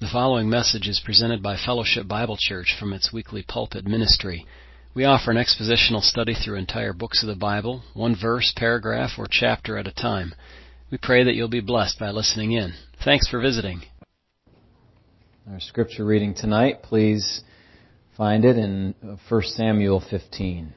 The following message is presented by Fellowship Bible Church from its weekly pulpit ministry. We offer an expositional study through entire books of the Bible, one verse, paragraph, or chapter at a time. We pray that you'll be blessed by listening in. Thanks for visiting. Our scripture reading tonight, please find it in 1 Samuel 15.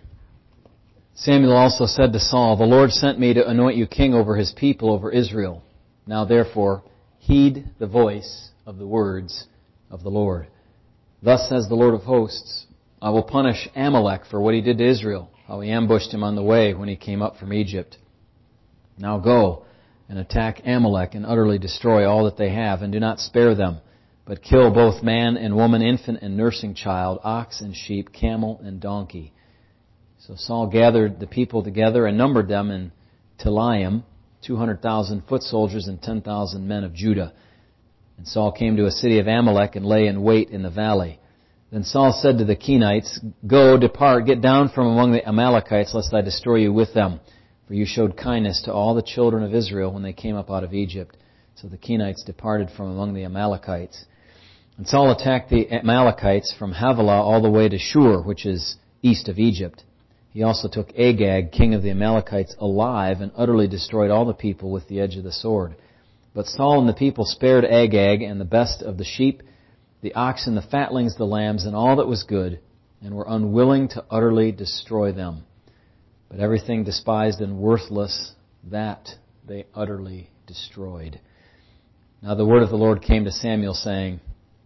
Samuel also said to Saul, "The Lord sent me to anoint you king over His people, over Israel. Now therefore, heed the voice of the words of the Lord. Thus says the Lord of hosts, I will punish Amalek for what he did to Israel, how he ambushed him on the way when he came up from Egypt. Now go and attack Amalek and utterly destroy all that they have, and do not spare them, but kill both man and woman, infant and nursing child, ox and sheep, camel and donkey." So Saul gathered the people together and numbered them in Telaim, 200,000 foot soldiers and 10,000 men of Judah. And Saul came to a city of Amalek and lay in wait in the valley. Then Saul said to the Kenites, "Go, depart, get down from among the Amalekites, lest I destroy you with them. For you showed kindness to all the children of Israel when they came up out of Egypt." So the Kenites departed from among the Amalekites. And Saul attacked the Amalekites from Havilah all the way to Shur, which is east of Egypt. He also took Agag, king of the Amalekites, alive, and utterly destroyed all the people with the edge of the sword. But Saul and the people spared Agag and the best of the sheep, the oxen, the fatlings, the lambs, and all that was good, and were unwilling to utterly destroy them. But everything despised and worthless, that they utterly destroyed. Now the word of the Lord came to Samuel, saying,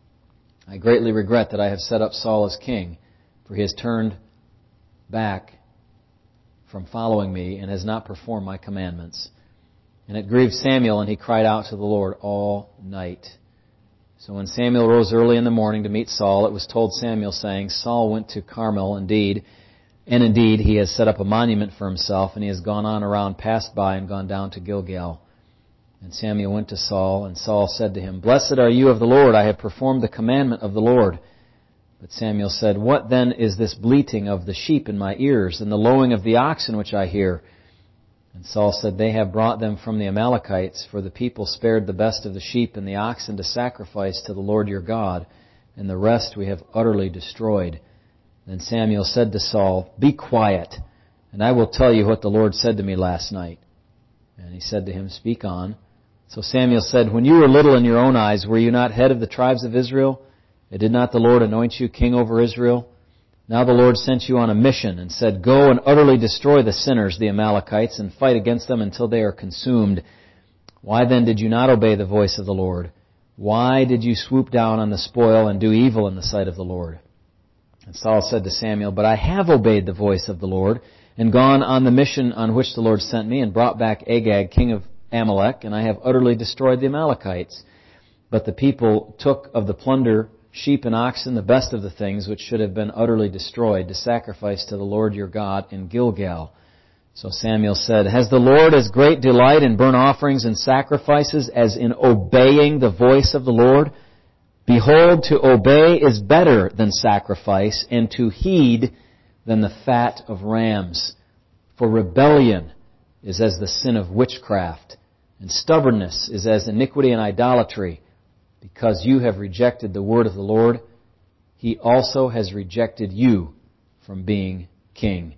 "I greatly regret that I have set up Saul as king, for he has turned back from following me and has not performed my commandments." And it grieved Samuel, and he cried out to the Lord all night. So when Samuel rose early in the morning to meet Saul, it was told Samuel, saying, "Saul went to Carmel indeed, and indeed he has set up a monument for himself, and he has gone on around, passed by, and gone down to Gilgal." And Samuel went to Saul, and Saul said to him, "Blessed are you of the Lord, I have performed the commandment of the Lord." But Samuel said, "What then is this bleating of the sheep in my ears, and the lowing of the oxen which I hear?" And Saul said, "They have brought them from the Amalekites, for the people spared the best of the sheep and the oxen to sacrifice to the Lord your God, and the rest we have utterly destroyed." Then Samuel said to Saul, "Be quiet, and I will tell you what the Lord said to me last night." And he said to him, "Speak on." So Samuel said, "When you were little in your own eyes, were you not head of the tribes of Israel? And did not the Lord anoint you king over Israel? Now the Lord sent you on a mission and said, 'Go and utterly destroy the sinners, the Amalekites, and fight against them until they are consumed.' Why then did you not obey the voice of the Lord? Why did you swoop down on the spoil and do evil in the sight of the Lord?" And Saul said to Samuel, "But I have obeyed the voice of the Lord, and gone on the mission on which the Lord sent me, and brought back Agag, king of Amalek, and I have utterly destroyed the Amalekites. But the people took of the plunder sheep and oxen, the best of the things which should have been utterly destroyed, to sacrifice to the Lord your God in Gilgal." So Samuel said, "Has the Lord as great delight in burnt offerings and sacrifices as in obeying the voice of the Lord? Behold, to obey is better than sacrifice, and to heed than the fat of rams. For rebellion is as the sin of witchcraft, and stubbornness is as iniquity and idolatry. Because you have rejected the word of the Lord, He also has rejected you from being king."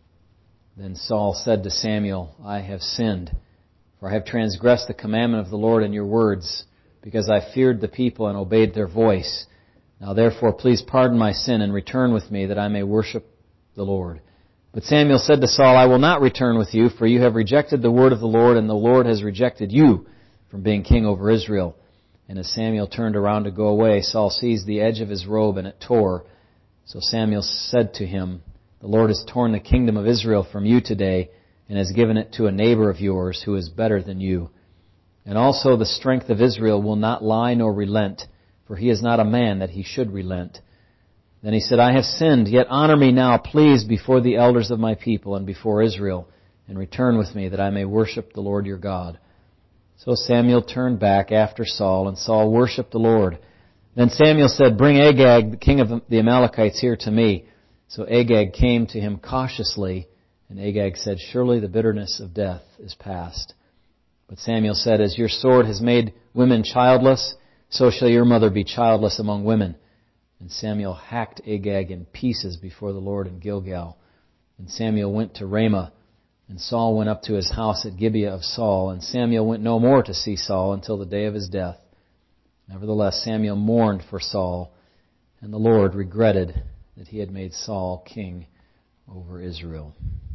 Then Saul said to Samuel, "I have sinned, for I have transgressed the commandment of the Lord in your words, because I feared the people and obeyed their voice. Now therefore please pardon my sin and return with me, that I may worship the Lord." But Samuel said to Saul, "I will not return with you, for you have rejected the word of the Lord, and the Lord has rejected you from being king over Israel." And as Samuel turned around to go away, Saul seized the edge of his robe, and it tore. So Samuel said to him, "The Lord has torn the kingdom of Israel from you today, and has given it to a neighbor of yours who is better than you. And also the strength of Israel will not lie nor relent, for he is not a man that he should relent." Then he said, "I have sinned, yet honor me now, please, before the elders of my people and before Israel, and return with me, that I may worship the Lord your God." So Samuel turned back after Saul, and Saul worshipped the Lord. Then Samuel said, "Bring Agag, the king of the Amalekites, here to me." So Agag came to him cautiously, and Agag said, "Surely the bitterness of death is past." But Samuel said, "As your sword has made women childless, so shall your mother be childless among women. And Samuel hacked Agag in pieces before the Lord in Gilgal. And Samuel went to Ramah, and Saul went up to his house at Gibeah of Saul. And Samuel went no more to see Saul until the day of his death. Nevertheless, Samuel mourned for Saul, and the Lord regretted that he had made Saul king over Israel.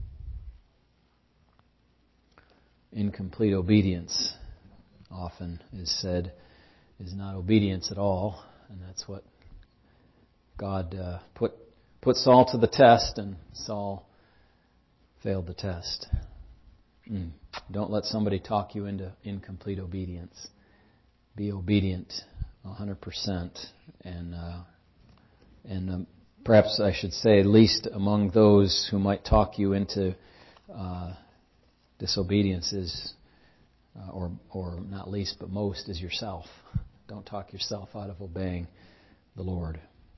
Incomplete obedience, often is said, is not obedience at all, and that's what God put Saul to the test, and Saul failed the test. Don't let somebody talk you into incomplete obedience. Be obedient 100%, and perhaps I should say, least among those who might talk you into disobedience is, or not least but most, is yourself. Don't talk yourself out of obeying the Lord.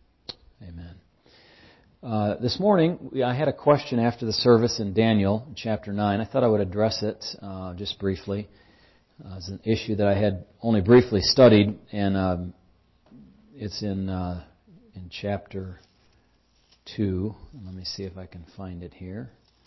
Amen. This morning, I had a question after the service in Daniel, chapter 9. I thought I would address it just briefly. It's an issue that I had only briefly studied, and it's in chapter 2. Let me see if I can find it here.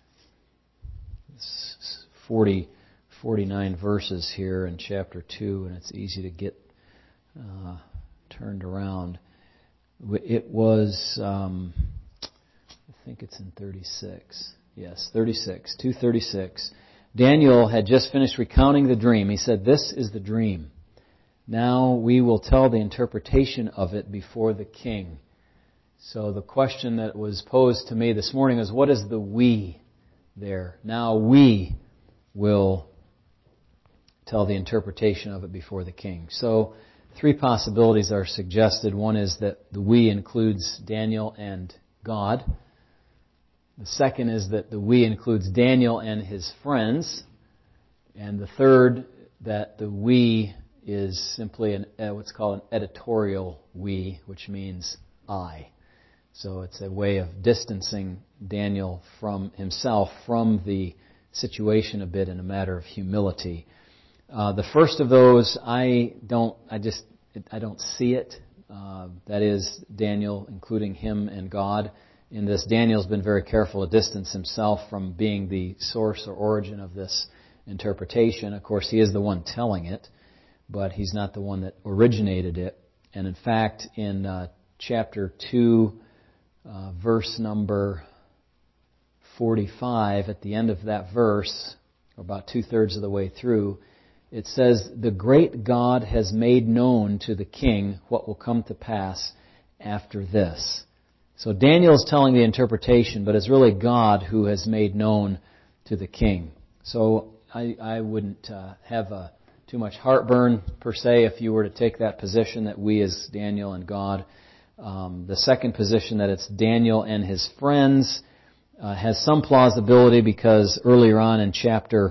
It's 49 verses here in chapter 2, and it's easy to get turned around. It was, I think it's in 36. Yes, 36, 2:36. Daniel had just finished recounting the dream. He said, "This is the dream. Now we will tell the interpretation of it before the king." So the question that was posed to me this morning is, what is the we there? Now we will tell the interpretation of it before the king. So 3 possibilities are suggested. One is that the we includes Daniel and God. The second is that the we includes Daniel and his friends. And the third, that the we is simply what's called an editorial we, which means I. So it's a way of distancing Daniel from himself, from the situation a bit in a matter of humility. The first of those, I don't see it. That is Daniel, including him and God. In this, Daniel's been very careful to distance himself from being the source or origin of this interpretation. Of course, he is the one telling it, but he's not the one that originated it. And in fact, in chapter 2, verse number 45, at the end of that verse, or about 2/3 of the way through, it says, "The great God has made known to the king what will come to pass after this." So Daniel is telling the interpretation, but it's really God who has made known to the king. So I wouldn't have too much heartburn, per se, if you were to take that position that we is Daniel and God. The second position, that it's Daniel and his friends, has some plausibility because earlier on in chapter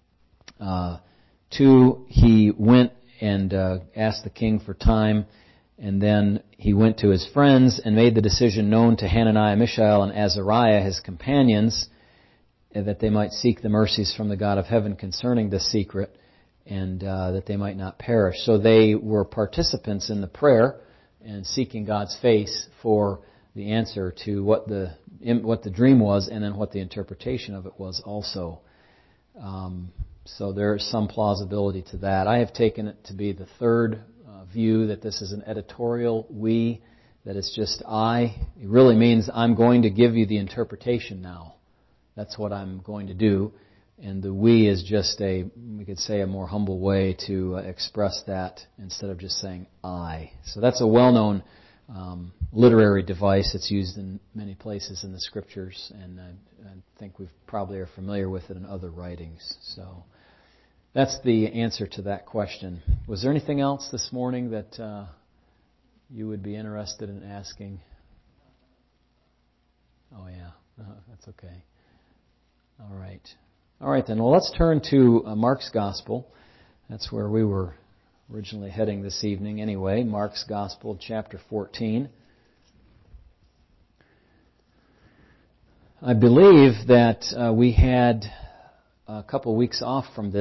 2, he went and asked the king for time, and then he went to his friends and made the decision known to Hananiah, Mishael, and Azariah, his companions, that they might seek the mercies from the God of heaven concerning this secret, and that they might not perish. So they were participants in the prayer and seeking God's face for the answer to what the dream was, and then what the interpretation of it was also. So there is some plausibility to that. I have taken it to be the third view, that this is an editorial we, that it's just I. It really means I'm going to give you the interpretation now. That's what I'm going to do. And the we is just we could say, a more humble way to express that instead of just saying I. So that's a well-known literary device. It's used in many places in the Scriptures, and I think we probably are familiar with it in other writings. So that's the answer to that question. Was there anything else this morning that you would be interested in asking? Oh, yeah. That's okay. All right, then. Well, let's turn to Mark's Gospel. That's where we were originally heading this evening anyway. Mark's Gospel, chapter 14. I believe that we had a couple weeks off from this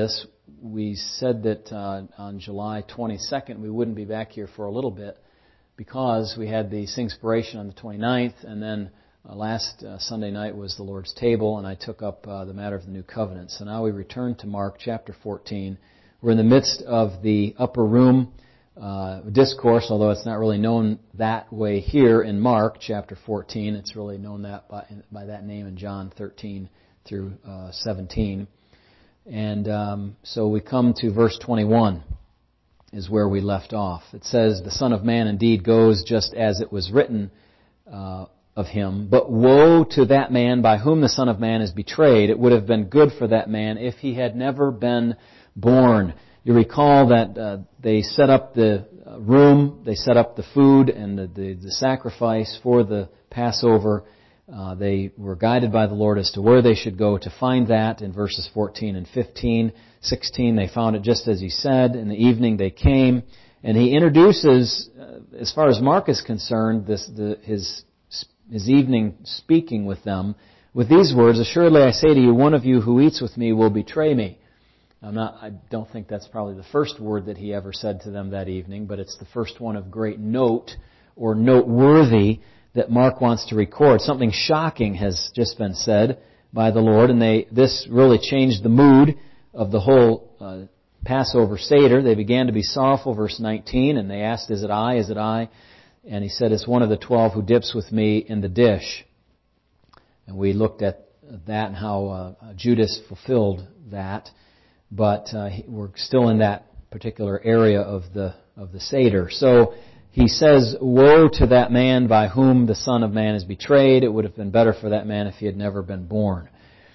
we said that on July 22nd we wouldn't be back here for a little bit because we had the Singspiration on the 29th, and then last Sunday night was the Lord's table, and I took up the matter of the New Covenant. So now we return to Mark chapter 14. We're in the midst of the upper room discourse, although it's not really known that way here in Mark chapter 14. It's really known that by that name in John 13 through 17. And so we come to verse 21 is where we left off. It says, "The Son of Man indeed goes just as it was written of him, but woe to that man by whom the Son of Man is betrayed. It would have been good for that man if he had never been born." You recall that they set up the room, they set up the food and the sacrifice for the Passover. They were guided by the Lord as to where they should go to find that in verses 14 and 15. 16, they found it just as He said. In the evening they came, and He introduces, as far as Mark is concerned, his evening speaking with them with these words, "Assuredly I say to you, one of you who eats with me will betray me." I don't think that's probably the first word that He ever said to them that evening, but it's the first one of great note or noteworthy that Mark wants to record. Something shocking has just been said by the Lord, and this really changed the mood of the whole Passover Seder. They began to be sorrowful, verse 19, and they asked, "Is it I? Is it I?" And He said, "It's one of the 12 who dips with me in the dish." And we looked at that and how Judas fulfilled that. But we're still in that particular area of the Seder. So He says, "Woe to that man by whom the Son of Man is betrayed. It would have been better for that man if he had never been born."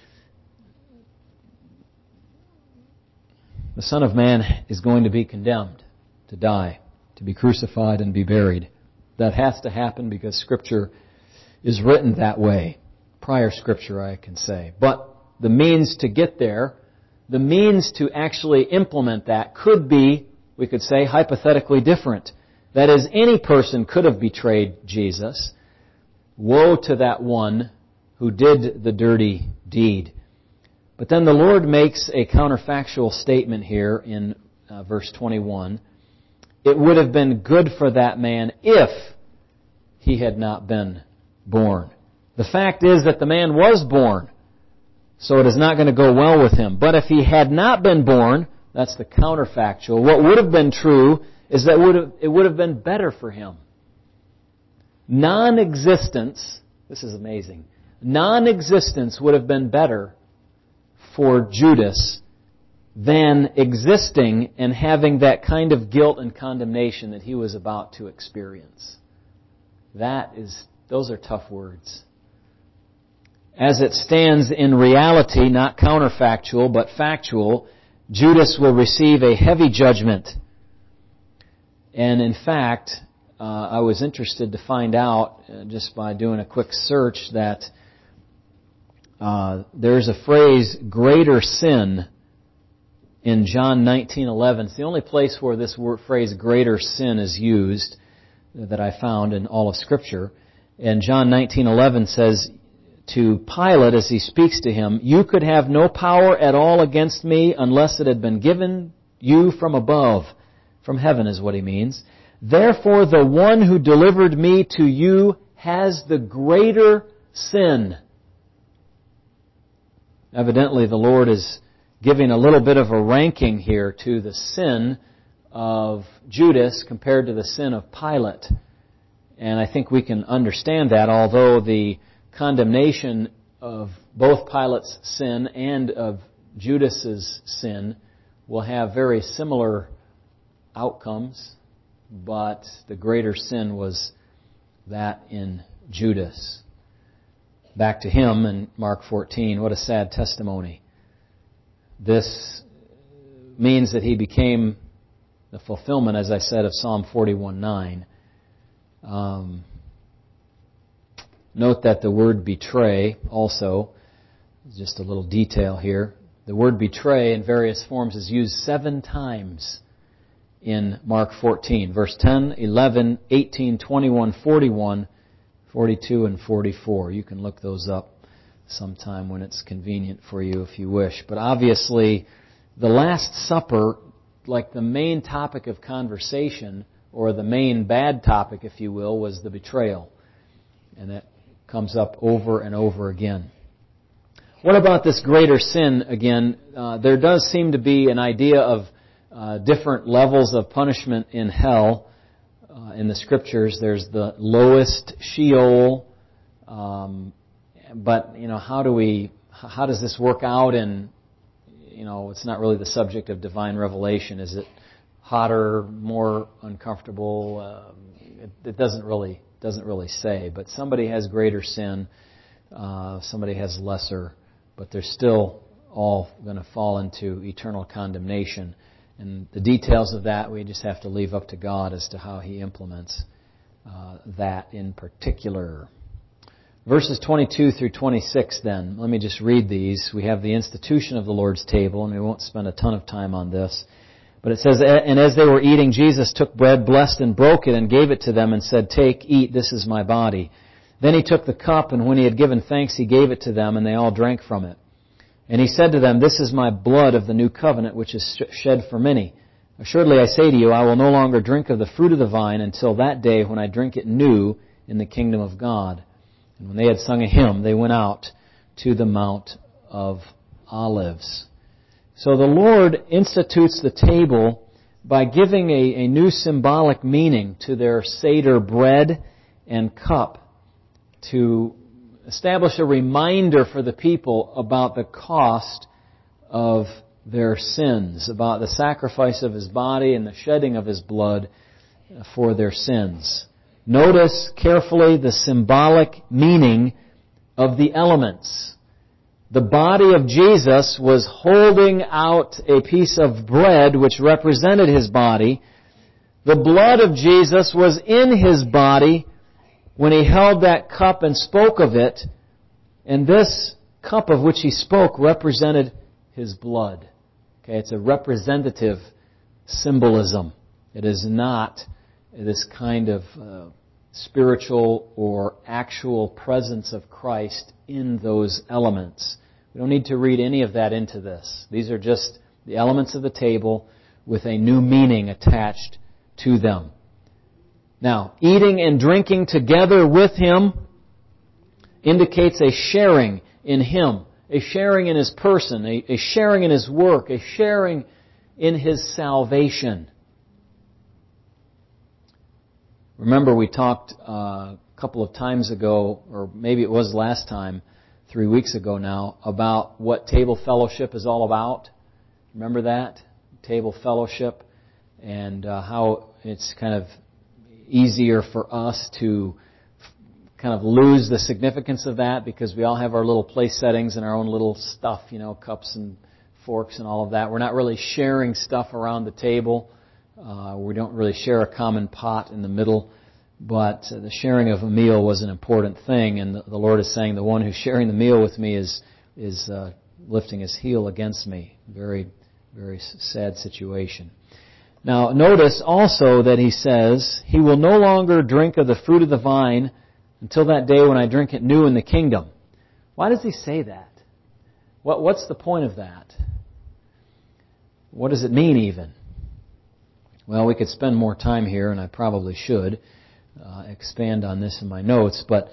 The Son of Man is going to be condemned, to die, to be crucified and be buried. That has to happen because Scripture is written that way. Prior Scripture, I can say. But the means to get there, the means to actually implement that could be, we could say, hypothetically different. That is, any person could have betrayed Jesus. Woe to that one who did the dirty deed. But then the Lord makes a counterfactual statement here in verse 21. It would have been good for that man if he had not been born. The fact is that the man was born, so it is not going to go well with him. But if he had not been born, that's the counterfactual, what would have been true is that it would have been better for him. Non-existence, this is amazing, non-existence would have been better for Judas than existing and having that kind of guilt and condemnation that he was about to experience. Those are tough words. As it stands in reality, not counterfactual, but factual, Judas will receive a heavy judgment. And in fact, I was interested to find out, just by doing a quick search, that there's a phrase, greater sin, in John 19:11. It's the only place where this phrase, greater sin, is used that I found in all of Scripture. And John 19:11 says to Pilate, as he speaks to him, "You could have no power at all against me unless it had been given you from above." From heaven is what he means. "Therefore the one who delivered me to you has the greater sin." Evidently the Lord is giving a little bit of a ranking here to the sin of Judas compared to the sin of Pilate. And I think we can understand that, although the condemnation of both Pilate's sin and of Judas's sin will have very similar outcomes, but the greater sin was that in Judas. Back to him in Mark 14, what a sad testimony. This means that he became the fulfillment, as I said, of Psalm 41:9. Note that the word betray also, just a little detail here, the word betray in various forms is used 7 times in Mark 14. Verse 10, 11, 18, 21, 41, 42, and 44. You can look those up sometime when it's convenient for you if you wish. But obviously, the Last Supper, like the main topic of conversation, or the main bad topic, if you will, was the betrayal. And that comes up over and over again. What about this greater sin again? There does seem to be an idea of different levels of punishment in hell. In the Scriptures, there's the lowest Sheol. But, how does this work out in, it's not really the subject of divine revelation. Is it hotter, more uncomfortable? It doesn't really say. But somebody has greater sin, somebody has lesser, but they're still all going to fall into eternal condemnation. And the details of that we just have to leave up to God as to how He implements that in particular. Verses 22 through 26 then. Let me just read these. We have the institution of the Lord's table, and we won't spend a ton of time on this. But it says, "And as they were eating, Jesus took bread, blessed and broke it, and gave it to them, and said, 'Take, eat, this is my body.' Then He took the cup, and when He had given thanks, He gave it to them, and they all drank from it. And He said to them, 'This is my blood of the new covenant, which is shed for many. Assuredly I say to you, I will no longer drink of the fruit of the vine until that day when I drink it new in the kingdom of God.' And when they had sung a hymn, they went out to the Mount of Olives." So the Lord institutes the table by giving a new symbolic meaning to their Seder bread and cup, to establish a reminder for the people about the cost of their sins, about the sacrifice of His body and the shedding of His blood for their sins. Notice carefully the symbolic meaning of the elements. The body of Jesus was holding out a piece of bread which represented His body. The blood of Jesus was in His body when He held that cup and spoke of it. And this cup of which He spoke represented His blood. Okay, it's a representative symbolism. It is not this kind of spiritual or actual presence of Christ in those elements. We don't need to read any of that into this. These are just the elements of the table with a new meaning attached to them. Now, eating and drinking together with Him indicates a sharing in Him, a sharing in His person, a sharing in His work, a sharing in His salvation. Remember, we talked a couple of times ago, or maybe it was last time, 3 weeks ago now, about what table fellowship is all about. Remember that? Table fellowship, and how it's kind of easier for us to kind of lose the significance of that because we all have our little place settings and our own little stuff, cups and forks and all of that. We're not really sharing stuff around the table. We don't really share a common pot in the middle, but the sharing of a meal was an important thing, and the Lord is saying the one who's sharing the meal with me is lifting his heel against me. Very, very sad situation. Now, notice also that He says, He will no longer drink of the fruit of the vine until that day when I drink it new in the kingdom. Why does He say that? What's the point of that? What does it mean even? Well, we could spend more time here, and I probably should expand on this in my notes, but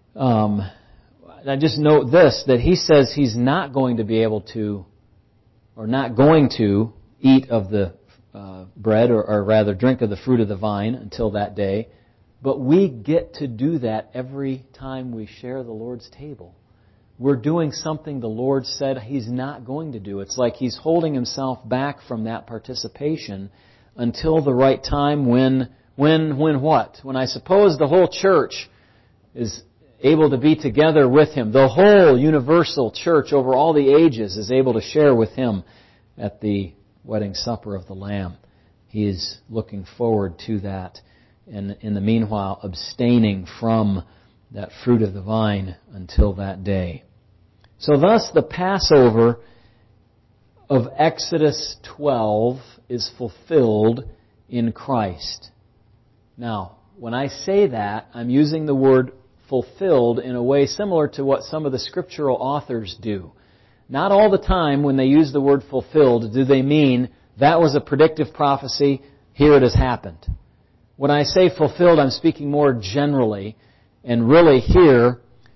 I just note this, that He says He's not going to be able to, or not going to eat of the bread, or rather drink of the fruit of the vine until that day, but we get to do that every time we share the Lord's table. We're doing something the Lord said He's not going to do. It's like He's holding Himself back from that participation until the right time when what? When I suppose the whole church is able to be together with Him. The whole universal church over all the ages is able to share with Him at the wedding supper of the Lamb. He is looking forward to that, and in the meanwhile abstaining from that fruit of the vine until that day. So thus the Passover of Exodus 12 is fulfilled in Christ. Now, when I say that, I'm using the word fulfilled in a way similar to what some of the scriptural authors do. not all the time when they use the word fulfilled do they mean that was a predictive prophecy, here it has happened. When I say fulfilled, I'm speaking more generally, and really here,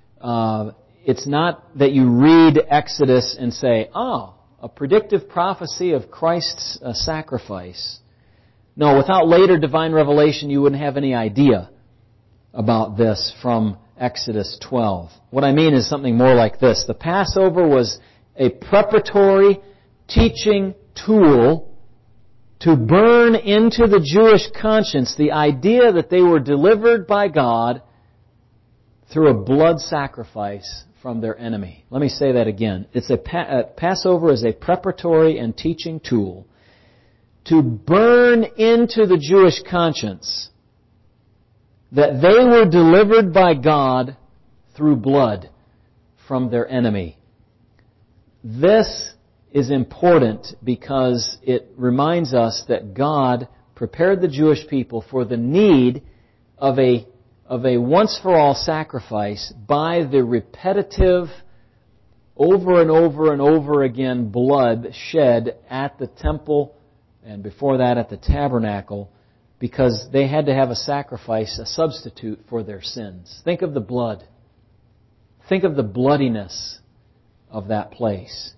it's not that you read Exodus and say, oh, a predictive prophecy of Christ's sacrifice. No, without later divine revelation, you wouldn't have any idea about this from Exodus 12. What I mean is something more like this. The Passover was a preparatory teaching tool to burn into the Jewish conscience the idea that they were delivered by God through a blood sacrifice from their enemy. Let me say that again. Passover is a preparatory and teaching tool to burn into the Jewish conscience that they were delivered by God through blood from their enemy. This is important because it reminds us that God prepared the Jewish people for the need of a once-for-all sacrifice by the repetitive, over and over and over again blood shed at the temple and before that at the tabernacle, because they had to have a sacrifice, a substitute for their sins. Think of the blood. Think of the bloodiness of that place.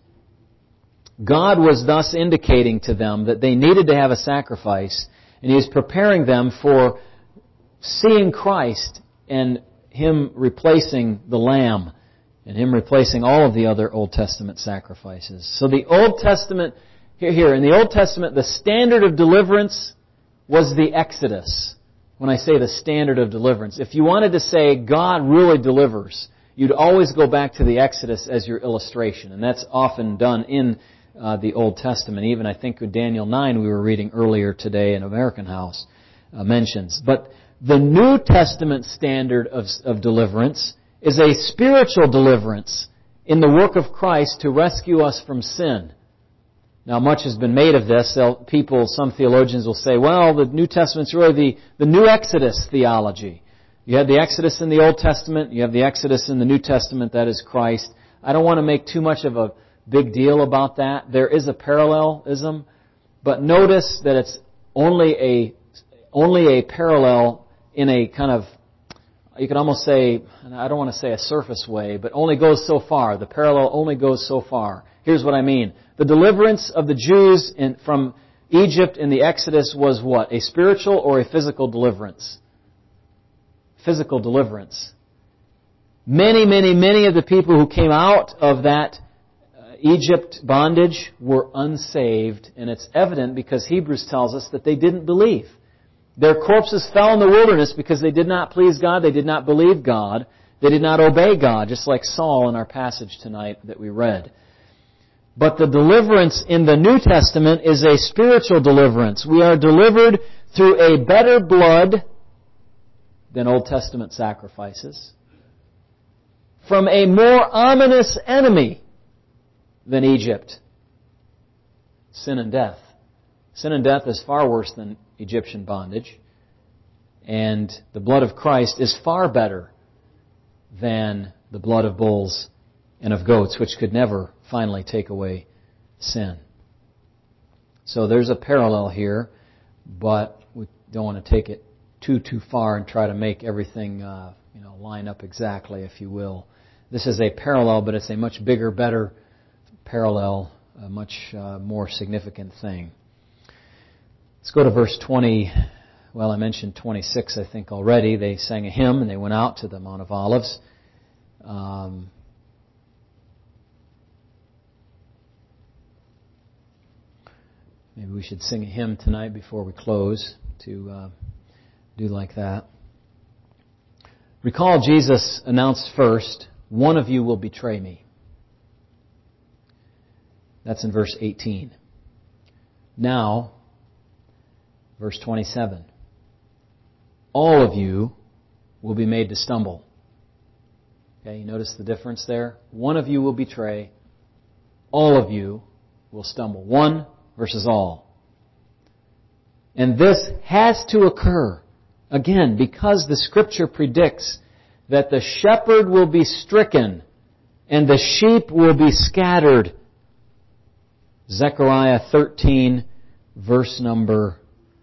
God was thus indicating to them that they needed to have a sacrifice, and He was preparing them for seeing Christ and Him replacing the Lamb and Him replacing all of the other Old Testament sacrifices. So the Old Testament, here in the Old Testament, the standard of deliverance was the Exodus. When I say the standard of deliverance, if you wanted to say God really delivers, you'd always go back to the Exodus as your illustration. And that's often done in the Old Testament. Even I think with Daniel 9 we were reading earlier today in American House mentions. But the New Testament standard of deliverance is a spiritual deliverance in the work of Christ to rescue us from sin. Now, much has been made of this. Some theologians will say, well, the New Testament's really the New Exodus theology. You have the Exodus in the Old Testament, you have the Exodus in the New Testament, that is Christ. I don't want to make too much of a big deal about that. There is a parallelism, but notice that it's only a parallel in a kind of, you could almost say, I don't want to say a surface way, but only goes so far. The parallel only goes so far. Here's what I mean. The deliverance of the Jews from Egypt in the Exodus was what? A spiritual or a physical deliverance? Physical deliverance. Many of the people who came out of that Egypt bondage were unsaved, and it's evident because Hebrews tells us that they didn't believe. Their corpses fell in the wilderness because they did not please God, they did not believe God, they did not obey God, just like Saul in our passage tonight that we read. But the deliverance in the New Testament is a spiritual deliverance. We are delivered through a better blood than Old Testament sacrifices, from a more ominous enemy than Egypt, sin and death. Sin and death is far worse than Egyptian bondage, and the blood of Christ is far better than the blood of bulls and of goats, which could never finally take away sin. So there's a parallel here, but we don't want to take it too far and try to make everything line up exactly, if you will. This is a parallel, but it's a much bigger, better parallel, a much more significant thing. Let's go to verse 20. Well, I mentioned 26, I think, already. They sang a hymn and they went out to the Mount of Olives. Maybe we should sing a hymn tonight before we close to do like that. Recall Jesus announced first, one of you will betray me. That's in verse 18. Now, verse 27. All of you will be made to stumble. Okay, you notice the difference there? One of you will betray. All of you will stumble. One versus all. And this has to occur, again, because the Scripture predicts that the shepherd will be stricken and the sheep will be scattered. Zechariah 13, verse number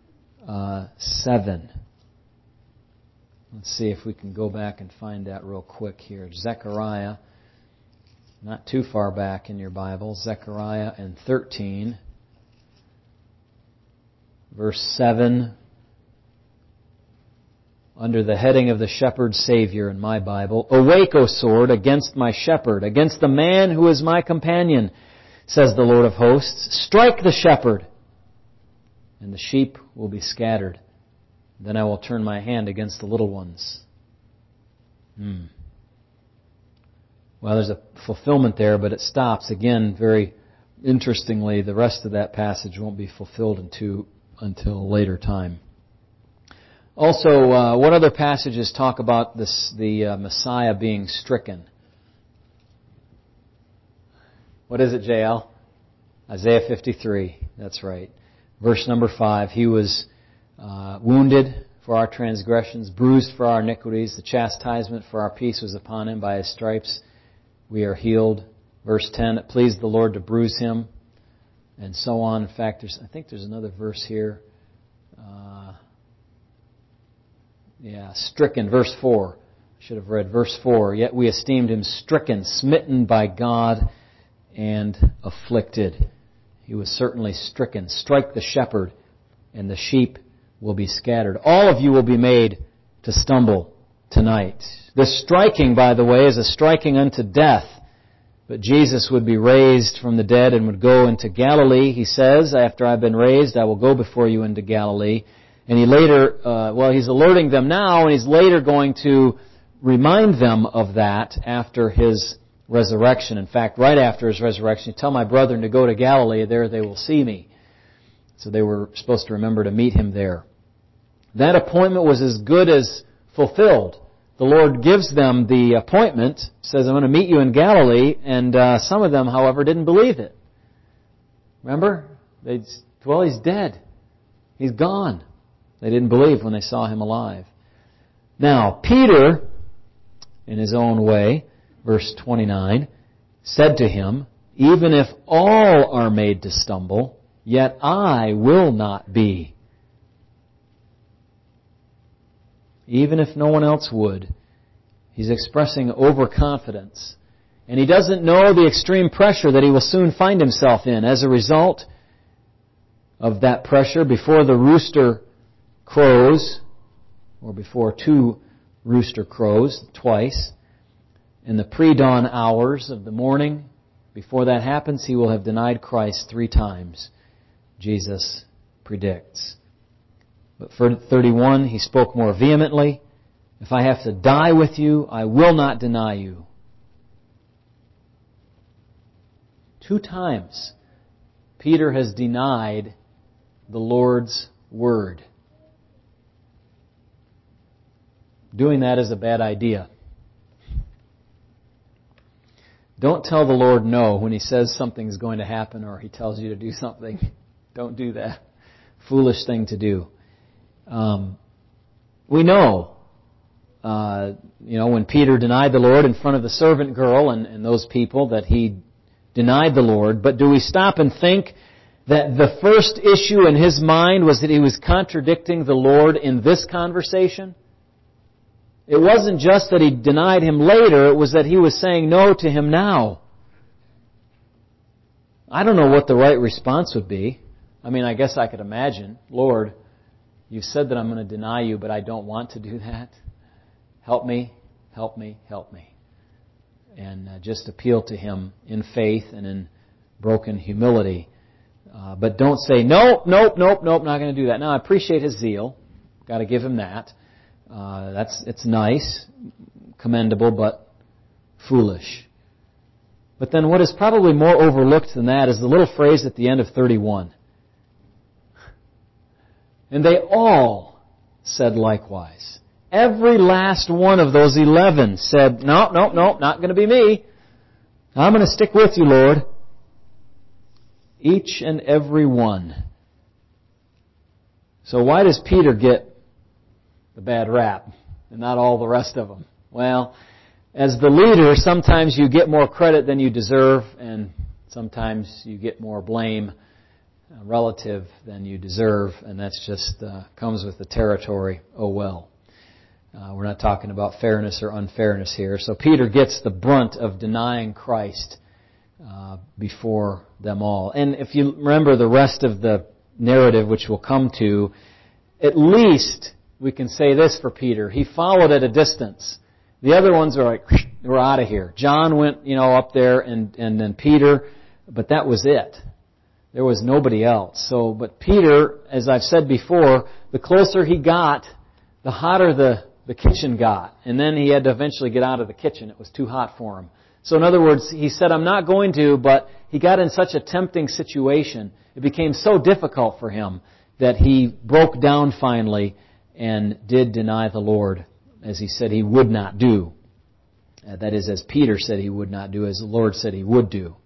7. Let's see if we can go back and find that real quick here. Zechariah, not too far back in your Bible. Zechariah and 13, verse 7. Under the heading of the shepherd Savior in my Bible. Awake, O sword, against my shepherd, against the man who is my companion, says the Lord of hosts. Strike the shepherd, and the sheep will be scattered. Then I will turn my hand against the little ones. Well, there's a fulfillment there, but it stops. Again, very interestingly, the rest of that passage won't be fulfilled until a later time. Also, what other passages talk about the Messiah being stricken? What is it, JL? Isaiah 53. That's right. Verse number 5. He was wounded for our transgressions, bruised for our iniquities. The chastisement for our peace was upon Him. By His stripes we are healed. Verse 10. It pleased the Lord to bruise Him, and so on. In fact, I think there's another verse here. Stricken, verse 4. I should have read verse 4. Yet we esteemed Him stricken, smitten by God, and afflicted. He was certainly stricken. Strike the shepherd, and the sheep will be scattered. All of you will be made to stumble tonight. This striking, by the way, is a striking unto death. But Jesus would be raised from the dead and would go into Galilee. He says, after I've been raised, I will go before you into Galilee. And he later, he's alerting them now, and he's later going to remind them of that after His resurrection. In fact, right after His resurrection, tell my brethren to go to Galilee, there they will see me. So they were supposed to remember to meet Him there. That appointment was as good as fulfilled. The Lord gives them the appointment, says, I'm going to meet you in Galilee, and some of them, however, didn't believe it. Remember? He's dead. He's gone. They didn't believe when they saw Him alive. Now, Peter, in his own way, verse 29, said to Him, even if all are made to stumble, yet I will not be. Even if no one else would. He's expressing overconfidence. And he doesn't know the extreme pressure that he will soon find himself in as a result of that pressure before the rooster crows, or before two rooster crows twice. In the pre-dawn hours of the morning, before that happens, he will have denied Christ 3 times, Jesus predicts. But for 31, he spoke more vehemently. If I have to die with you, I will not deny you. 2 times, Peter has denied the Lord's word. Doing that is a bad idea. Don't tell the Lord no when He says something's going to happen or He tells you to do something. Don't do that. Foolish thing to do. We know, when Peter denied the Lord in front of the servant girl and those people, that he denied the Lord. But do we stop and think that the first issue in his mind was that he was contradicting the Lord in this conversation? It wasn't just that he denied Him later, it was that he was saying no to Him now. I don't know what the right response would be. I guess I could imagine, Lord, you said that I'm going to deny you, but I don't want to do that. Help me, help me, help me. And just appeal to Him in faith and in broken humility. But don't say, nope, not going to do that. Now, I appreciate his zeal. Got to give him that. It's nice, commendable, but foolish. But then what is probably more overlooked than that is the little phrase at the end of 31. And they all said likewise. Every last one of those 11 said, no, not going to be me. I'm going to stick with you, Lord. Each and every one. So why does Peter get the bad rap and not all the rest of them? Well, as the leader, sometimes you get more credit than you deserve, and sometimes you get more blame relative than you deserve, and that's just comes with the territory. Oh well. We're not talking about fairness or unfairness here. So Peter gets the brunt of denying Christ before them all. And if you remember the rest of the narrative, which we'll come to, at least we can say this for Peter. He followed at a distance. The other ones are like, we're out of here. John went, up there, and then Peter, but that was it. There was nobody else. So, but Peter, as I've said before, the closer he got, the hotter the kitchen got. And then he had to eventually get out of the kitchen. It was too hot for him. So in other words, he said, I'm not going to, but he got in such a tempting situation. It became so difficult for him that he broke down finally and did deny the Lord, as he said he would not do. That is, as Peter said he would not do, as the Lord said he would do.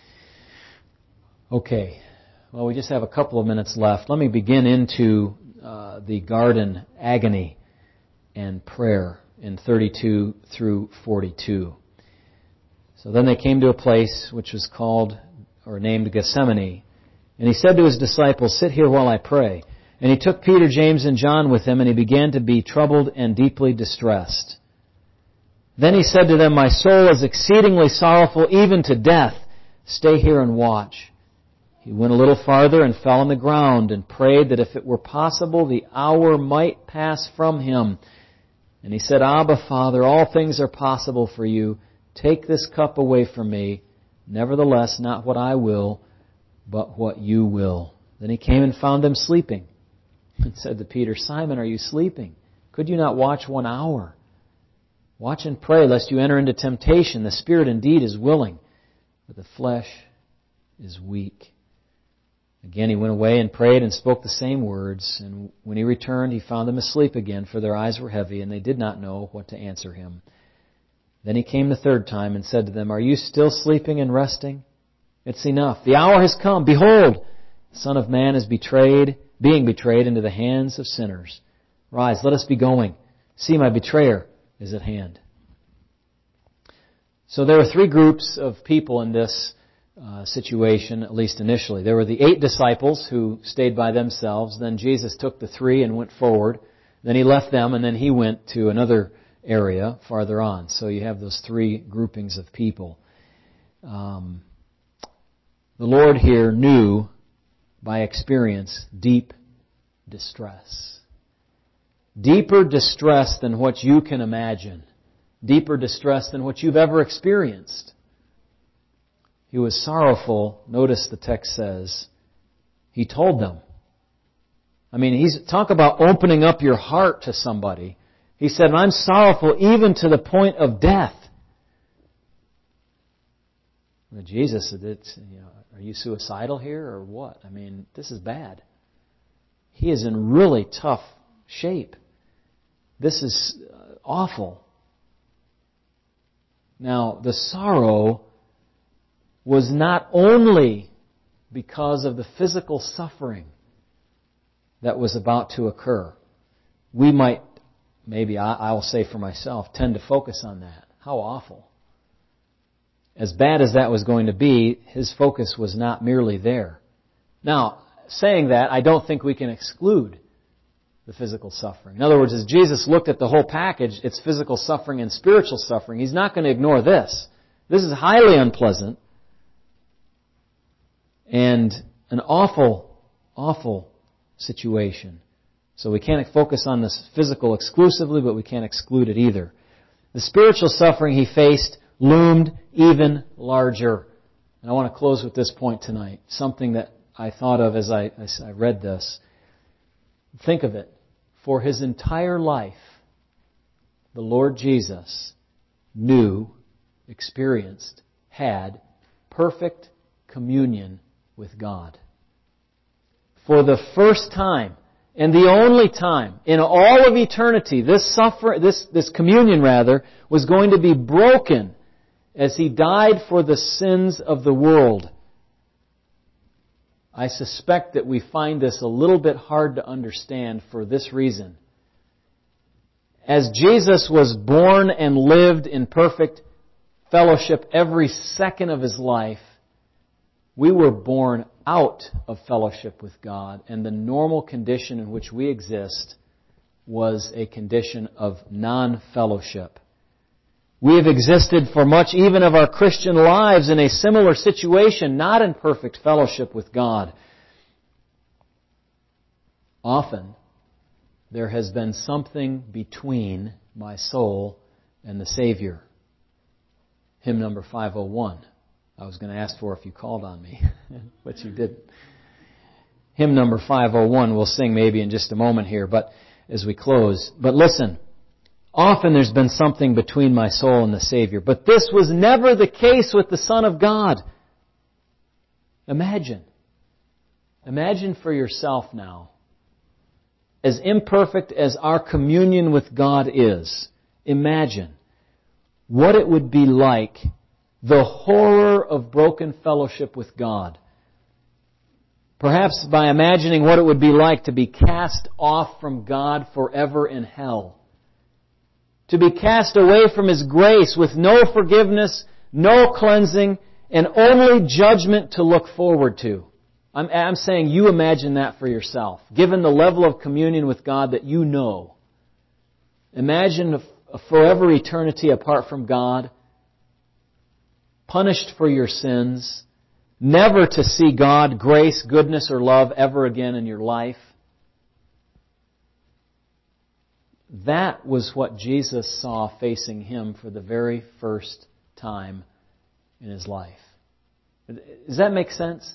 Okay. Well, we just have a couple of minutes left. Let me begin into the garden agony and prayer in 32 through 42. So then they came to a place which was called or named Gethsemane. And he said to his disciples, sit here while I pray. And he took Peter, James, and John with him, and he began to be troubled and deeply distressed. Then he said to them, my soul is exceedingly sorrowful, even to death. Stay here and watch. He went a little farther and fell on the ground and prayed that if it were possible, the hour might pass from him. And he said, Abba, Father, all things are possible for you. Take this cup away from me. Nevertheless, not what I will, but what you will. Then he came and found them sleeping and said to Peter, Simon, are you sleeping? Could you not watch 1 hour? Watch and pray, lest you enter into temptation. The spirit indeed is willing, but the flesh is weak. Again he went away and prayed and spoke the same words. And when he returned, he found them asleep again, for their eyes were heavy, and they did not know what to answer him. Then he came the third time and said to them, are you still sleeping and resting? It's enough. The hour has come. Behold, the Son of Man is being betrayed into the hands of sinners. Rise, let us be going. See, my betrayer is at hand. So there were 3 groups of people in this situation, at least initially. There were the 8 disciples who stayed by themselves. Then Jesus took the 3 and went forward. Then he left them, and then he went to another area farther on. So you have those 3 groupings of people. The Lord here knew by experience deep distress. Deeper distress than what you can imagine. Deeper distress than what you've ever experienced. He was sorrowful. Notice the text says, he told them. I mean, talk about opening up your heart to somebody. He said, I'm sorrowful even to the point of death. Well, Jesus said, are you suicidal here or what? I mean, this is bad. He is in really tough shape. This is awful. Now, the sorrow was not only because of the physical suffering that was about to occur. We might, maybe I will say for myself, tend to focus on that. How awful. As bad as that was going to be, his focus was not merely there. Now, saying that, I don't think we can exclude the physical suffering. In other words, as Jesus looked at the whole package, it's physical suffering and spiritual suffering. He's not going to ignore this. This is highly unpleasant and an awful, awful situation. So we can't focus on this physical exclusively, but we can't exclude it either. The spiritual suffering he faced loomed even larger. And I want to close with this point tonight. Something that I thought of as I read this. Think of it. For his entire life, the Lord Jesus knew, experienced, had perfect communion with God. For the first time, and the only time in all of eternity, this communion was going to be broken as he died for the sins of the world. I suspect that we find this a little bit hard to understand for this reason. As Jesus was born and lived in perfect fellowship every second of His life, we were born out of fellowship with God, and the normal condition in which we exist was a condition of non-fellowship. We have existed for much even of our Christian lives in a similar situation, not in perfect fellowship with God. Often, there has been something between my soul and the Savior. Hymn number 501. I was going to ask for if you called on me, but you didn't. Hymn number 501 we'll sing maybe in just a moment here, but as we close. But listen, often there's been something between my soul and the Savior, but this was never the case with the Son of God. Imagine for yourself now, as imperfect as our communion with God is, imagine what it would be like, the horror of broken fellowship with God. Perhaps by imagining what it would be like to be cast off from God forever in hell. To be cast away from His grace with no forgiveness, no cleansing, and only judgment to look forward to. I'm saying you imagine that for yourself, given the level of communion with God that you know. Imagine a forever eternity apart from God, punished for your sins, never to see God, grace, goodness, or love ever again in your life. That was what Jesus saw facing Him for the very first time in His life. Does that make sense?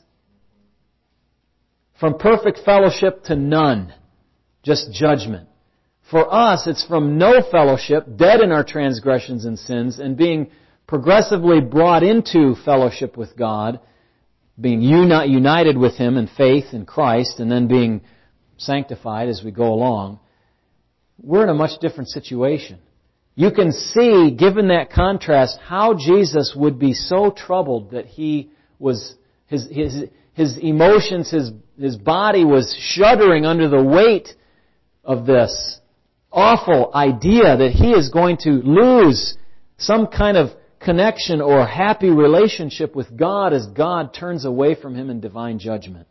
From perfect fellowship to none, just judgment. For us, it's from no fellowship, dead in our transgressions and sins, and being progressively brought into fellowship with God, being united with Him in faith in Christ, and then being sanctified as we go along. We're in a much different situation. You can see, given that contrast, how Jesus would be so troubled that He was, His emotions, His body was shuddering under the weight of this awful idea that He is going to lose some kind of connection or happy relationship with God as God turns away from Him in divine judgment.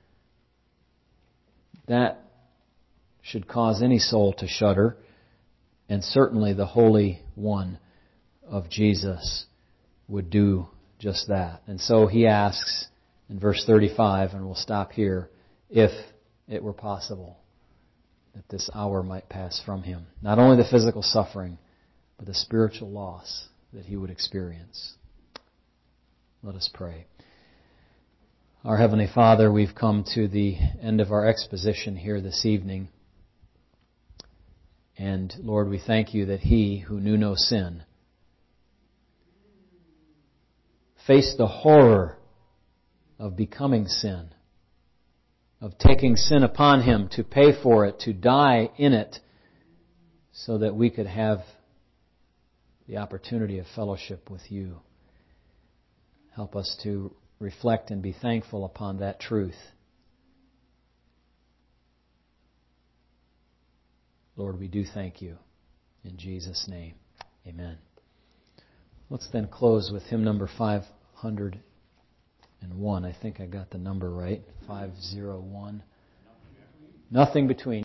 That should cause any soul to shudder, and certainly the Holy One of Jesus would do just that. And so He asks in verse 35, and we'll stop here, if it were possible that this hour might pass from Him. Not only the physical suffering, but the spiritual loss that He would experience. Let us pray. Our Heavenly Father, we've come to the end of our exposition here this evening. And Lord, we thank You that He who knew no sin faced the horror of becoming sin, of taking sin upon Him to pay for it, to die in it, so that we could have the opportunity of fellowship with You. Help us to reflect and be thankful upon that truth. Lord, we do thank You. In Jesus' name, amen. Let's then close with hymn number 501. I think I got the number right. 501. Nothing between.